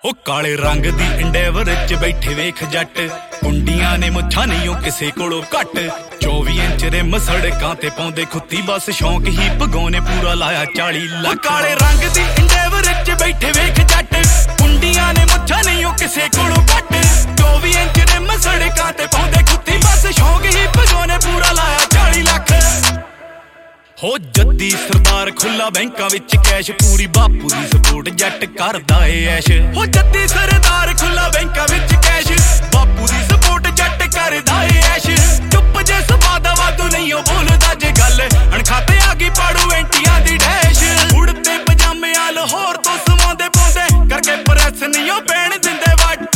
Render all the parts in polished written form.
ਉਹ ਕਾਲੇ ਰੰਗ ਦੀ ਇੰਡੇਵਰ ਚ ਬੈਠੇ ਵੇਖ ਜੱਟ ਕੁੰਡੀਆਂ ਨੇ ਮੁੱਛਾਂ ਨਹੀਂ ਉਹ ਕਿਸੇ ਕੋਲੋਂ ਘੱਟ 24 ਇੰਚ ਰਿਮ ਸੜਕਾਂ ਤੇ ਪਾਉਂਦੇ ਖੁੱਤੀ ਬਸ ਸ਼ੌਂਕ ਹੀ ਭਗਾਉਣੇ ਪੂਰਾ ਲਾਇਆ 40 ਲੱਖ ਕਾਲੇ ਰੰਗ ਦੀ ਇੰਡੇਵਰ ਚ ਬੈਠੇ ਵੇਖ ਜੱਟ ਕੁੰਡੀਆਂ ਨੇ ਮੁੱਛਾਂ ਨਹੀਂ ਉਹ ਕਿਸੇ ਕੋਲੋਂ ਘੱਟ 24 ਇੰਚ ਰਿਮ ਸੜਕਾਂ ਤੇ ਪਾਉਂਦੇ ਖੁੱਤੀ ਬਸ ਸ਼ੌਂਕ ਹੀ ਭਗਾਉਣੇ ਪੂਰਾ ਲਾਇਆ 40 ਲੱਖ ਹੋ ਜੱਦੀ ਸਰਦਾਰ ਖੁੱਲਾ ਬੈਂਕਾਂ ਵਿੱਚ ਕੈਸ਼ ਪੂਰੀ ਬਾਪੂ ਦੀ ਸਪੋਰਟ ਜੱਟ ਕਰਦਾ ਏ ਐਸ਼ ਹੋ ਜੱਦੀ ਸਰਦਾਰ ਖੁੱਲਾ ਬੈਂਕਾਂ ਵਿੱਚ ਕੈਸ਼ ਬਾਪੂ ਦੀ ਸਪੋਰਟ ਜੱਟ ਕਰਦਾ ਏ ਐਸ਼ ਚੁੱਪ ਜੇ ਸਵਾਦਾ ਵਾਦੂ ਨਹੀਂ ਉਹ ਬੋਲਦਾ ਜੇ ਗੱਲ ਅਣਖਾਤੇ ਆ ਗਈ ਪਾੜੂ ਐਂਟੀਆਂ ਦੀ ਡੈਸ਼ ਉੜਦੇ ਪਜਾਮੇ ਆ ਲਾਹੌਰ ਤੋਂ ਸਮਾਉਂਦੇ ਪਾਉਂਦੇ ਕਰਕੇ ਪ੍ਰੈਸ ਨਹੀਂ ਉਹ ਪੈਣ ਦਿੰਦੇ ਵੱਟ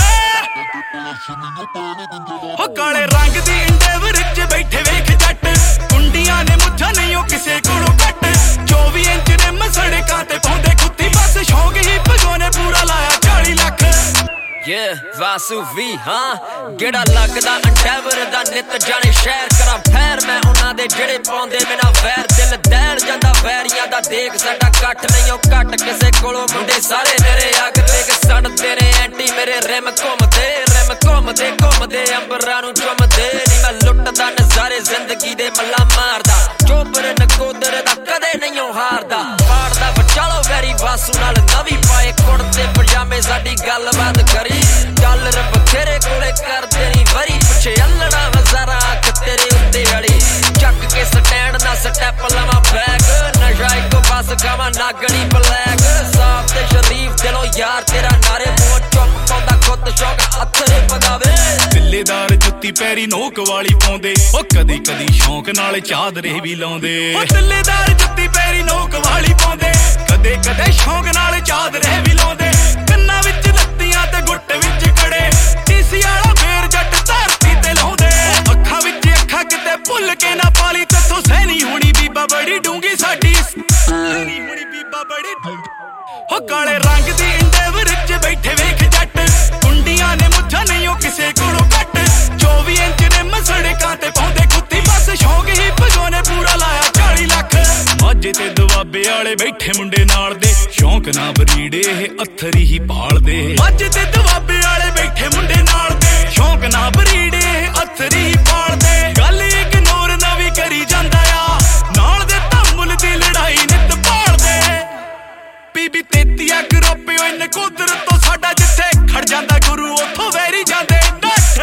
ਹੋ ਕਾਲੇ ਰੰਗ ਦੀ ਇੰਡੇਵਰ ਚ ਬੈਠੇ ਵੇਖ ਜੱਟ ਕੁੰਡੀਆਂ ਨੇ ਮੁੱਛਾਂ ਨਹੀਂ ਉਹ ਕਿਸੇ ਕੋਲੋਂ ਘੱਟ 24 ਇੰਚ ਰਿਮ ਸੜਕਾਂ ਤੇ ਪਾਉਂਦੇ ਖੁੱਤੀ ਬਸ ਸ਼ੌਂਕ ਹੀ ਭਗਾਉਣੇ ਪੂਰਾ ਲਾਇਆ 40 ਲੱਖ ਵਾਸੂ ਵੀ ਹਾਂ ਕਿਹੜਾ ਲੱਗਦਾ ਅੰਡੇਵਰ ਦਾ ਨਿੱਤ ਜਾਣੇ ਸ਼ਹਿਰ ਕਰਾਂ ਫੈਰ ਮੈਂ ਉਹਨਾਂ ਦੇ ਜਿਹੜੇ ਪਾਉਂਦੇ ਮੇਰਾ ਵੈਰ ਦਿਲ ਦਹਿਲ ਜਾਂਦਾ ਵੈਰੀਆਂ ਦਾ ਦੇਖ ਸਾਡਾ ਕੱਟ ਨਹੀਂ ਉਹ ਘੱਟ ਕਿਸੇ ਕੋਲੋਂ ਮੁੰਡੇ ਸਾਰੇ ਮੇਰੇ ਅੱਗ ਦੇਖ ਸੜਦੇ ਨੇ ਐਂਟੀ ਮੇਰੇ ਰਿਮ ਘੁੰਮਦੇ ਅੰਬਰਾਂ ਨੂੰ ਚੁੰਮਦੇ ਨੀ ਮੈਂ ਲੁੱਟਦਾ ਨਜ਼ਾਰੇ ਜ਼ਿੰਦਗੀ ਦੇ ਮੱਲਾ ਮਾਰਦਾ ਚੋਬਰ ਨਕੋਦਰ ਦਾ ਕਦੇ ਨਹੀਂ ਉਹ ਹਾਰਦਾ ਪਾੜਦਾ ਬਚਾਲੋ ਵੈਰੀ ਵਾਸੂ ਨਾਲ ਨਵੀਂ ਪਾਏ ਕੁੜਤੇ ਪਜਾਮੇ ਸਾਡੀ ਗੱਲਬਾਤ ਕਰੀ ਡਾਲਰ ਬਥੇਰੇ ਕੋਲੇ ਕਰਦੇ ਨੀ ਵਰੀ ਪੁੱਛੇ ਅੱਲੜਾ ਵਜ਼ਾਰਾ ਅੱਖ ਤੇਰੇ ਉੱਤੇ ਅੜੀ ਚੱਕ ਕੇ ਸਟੈਂਡ ਨਾ ਸਟੈਪ ਲਵਾਂ ਬੈਗ ਨਸ਼ਾ ਇੱਕੋ ਬਸ ਖਾਵਾਂ ਨਾਗਣੀ ਬਲੈਕ ਸਾਫ ਤੇ ਸ਼ਰੀਫ ਦਿਲੋਂ ਯਾਰ ਤੇਰਾ ਨਾਰੇ ਮੂੰਹ ਚੁੱਪ ਪਾਉਂਦਾ ਖੁੱਦ ਸ਼ੌਕ ਹੱਥਰੇ ਪਗਾਵੇ ਦਿੱਲੇਦਾਰ ਜੁੱਤੀ ਪੈਰੀ ਨੋਕ ਵਾਲੀ ਪਾਉਂਦੇ ਉਹ ਕਦੀ ਕਦੀ ਸ਼ੌਂਕ ਨਾਲ ਚਾਦਰੇ ਵੀ ਲਾਉਂਦੇ ਉਹ ਦਿੱਲੇਦਾਰ ਜੁੱਤੀ ਪੈਰੀ ਨੋਕ ਵਾਲੀ ਪਾਉਂਦੇ ਕਦੇ ਕਦੇ ਸ਼ੌਂਕ ਨਾਲ ਚਾਦਰੇ ਵੀ ਲਾਉਂਦੇ ਕੰਨਾਂ ਵਿੱਚ ਲੱਤੀਆਂ ਤੇ ਗੁੱਟ ਵਿੱਚ ਕੜੇ ਟੀਸੀ ਵਾਲਾ ਫੇਰ ਜੱਟ ਧਰਤੀ ਤੇ ਲਾਉਂਦੇ ਅੱਖਾਂ ਵਿੱਚ ਅੱਖਾਂ ਕਿਤੇ ਭੁੱਲ ਕੇ ਨਾ ਪਾਲੀ ਤੇਥੋਂ ਸਹਿਣੀ ਹੋਣੀ ਬੀਬਾ ਬੜੀ ਡੂੰਗੀ ਸਾਡੀ ਸਹਿਣੀ ਹੋਣੀ ਬੀਬਾ ਬੜੀ ਹੋ ਕਾਲੇ ਰੰਗ ਦੀ ਇੰਡੇਵਰ ਚ ਬੈਠੇ ਵੇਖ ਜੱਟ ਕੁੰਡੀਆਂ ਨੇ ਮੁੱਛਾਂ ਨਹੀਂ ਉਹ ਕਿਸੇ ਕੋਲੋਂ ਘੱਟ 24 ਇੰਚ ਰਿਮ ਸੜਕਾਂ ਤੇ ਪਾਉਂਦੇ ਖੁੱਤੀ ਬਸ ਸ਼ੌਂਕ ਹੀ ਭਗਾਉਣੇ ਪੂਰਾ ਲਾਇਆ 40 ਲੱਖ ਮਾਝੇ ਤੇ ਦੁਆਬੇ ਵਾਲੇ ਬੈਠੇ ਮੁੰਡੇ ਨਾਲ ਦੇ ਸ਼ੌਂਕ ਨਾ ਬਰੀੜੇ ਇਹ ਅੱਥਰੀ ਹੀ ਭਾਲਦੇ ਮਾਝੇ ਤੇ ਦੁਆਬੇ ਵਾਲੇ ਬੈਠੇ ਮੁੰਡੇ ਨਾਲ ਦੇ ਸ਼ੌਂਕ ਨਾ ਬਰੀੜੇ ਇਹ ਅੱਥਰੀ ਹੀ ਭਾਲਦੇ ਗੱਲ ਇਗਨੋਰ ਨਾ ਵੀ ਕਰੀ ਜਾਂਦਾ ਆ ਨਾਲ ਦੇ ਧੰਮੁਲ ਦੀ ਲੜਾਈ ਨਿੱਤ ਭਾਲਦੇ ਬੀਬੀ 33 ਗਰੋਪੇ ਓਏ ਨਕੋਦਰ ਤੋਂ ਸਾਡਾ ਜਿੱਥੇ ਖੜ ਜਾਂਦਾ ਗੁਰੂ ਉੱਥੋਂ ਵੈਰੀ ਜਾਂਦੇ ਨੱਠ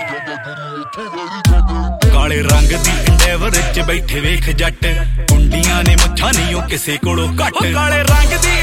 ਕਾਲੇ ਰੰਗ ਦੀ ਇੰਡੇਵਰ ਚ ਬੈਠੇ ਵੇਖ ਜੱਟ ਕੁੰਡੀਆਂ ਨੇ ਮੁੱਛਾਂ ਨਹੀਂ ਉਹ ਕਿਸੇ ਕੋਲੋਂ ਘੱਟ ਕਾਲੇ ਰੰਗ ਦੀ